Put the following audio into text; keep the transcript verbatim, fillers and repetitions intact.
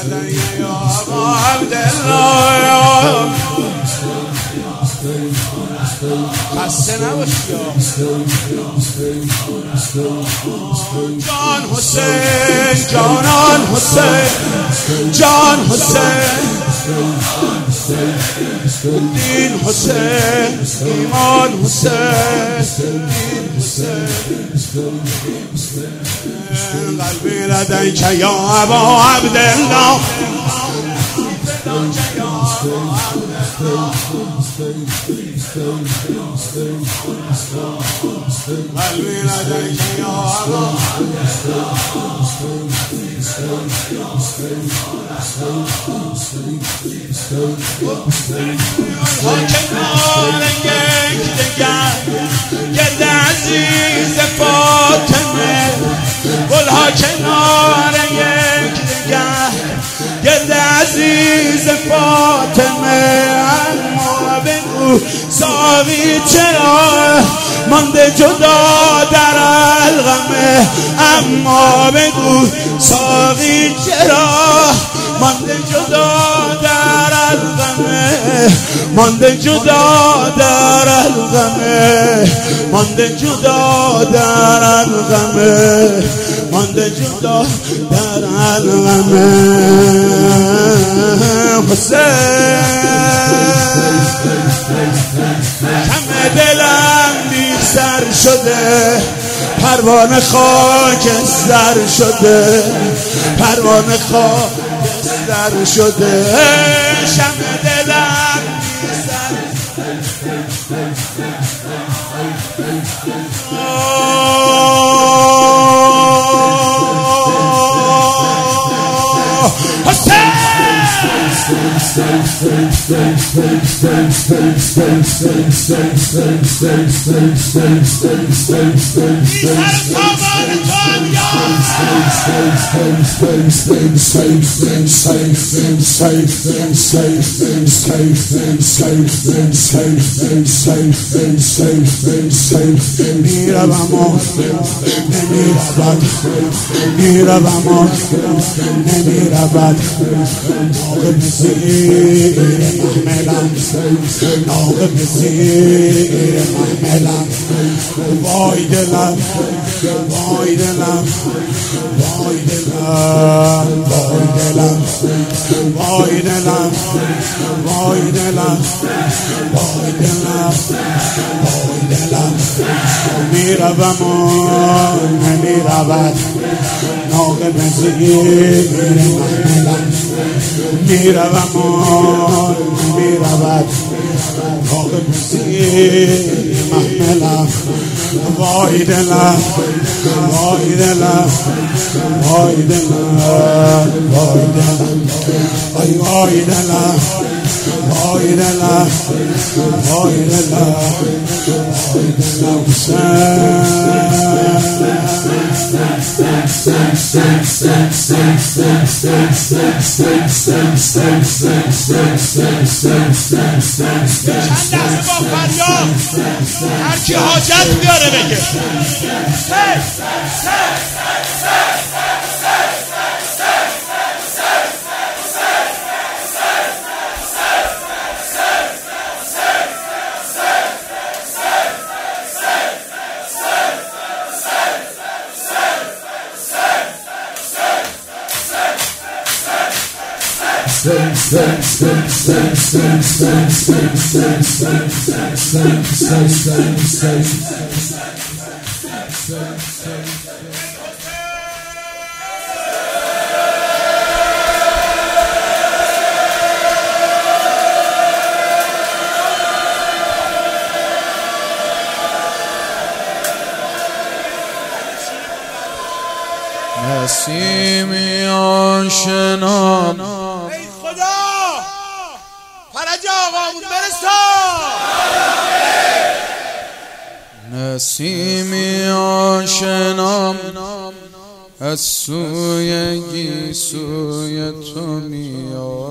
یا ابا عبدالله خسته نباشی جان حسین جانان حسین جان حسین دین حسین ایمان حسین قلبی لدیک یا ابا عبدالله قلبی لدیک یا ابا کنار یک دگر گرد عزیز فاطمه گلها کنار یک دگر گرد عزیز فاطمه اما بگو ساقی چرا مانده جدا در الغمه اما بگو ساقی چرا مانده جدا در الغمه مانده جدا در الغمه مانده جدا در الغمه مانده جدا در الغمه حسین همه دلم بی سر شده پروانه خاک سر شده پروانه خاک سر شده شمع دلم بی سر حسین میروم نمیرود میروم نمیرود ناغم زیر محملم ناغم زیر محملم وای دلم وای دلم وای دلم وای دلم وای دلم وای دلم وای دلم وای دلم میروم و نمیرود ناغم زیر محملم میروم و نمیرود ناغم زیر محملم وای دلم وای دلم وای دلم وای دلم وای وای دلم وای دلم وای دلم وای دلم چند دست با فریاد هر کی حاجت بیاره بگه نسیمی آشنام ای خدا فرج آقامون برسان نسیمی آشنام از سوی گیسوی تو میاد